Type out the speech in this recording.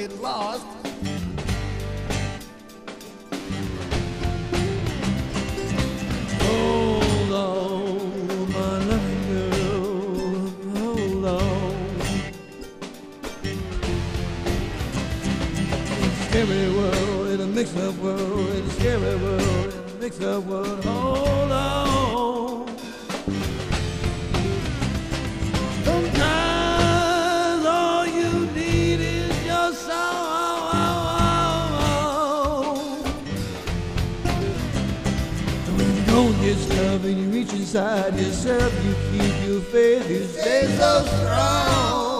get lost. Hold on, my loving girl, hold on. It's a scary world, in a mix-up world, in a scary world, in a mix-up world, hold on. Sometimes all you need is your soul. And when you don't get stuff and you reach inside yourself, you keep your faith, you stay so strong.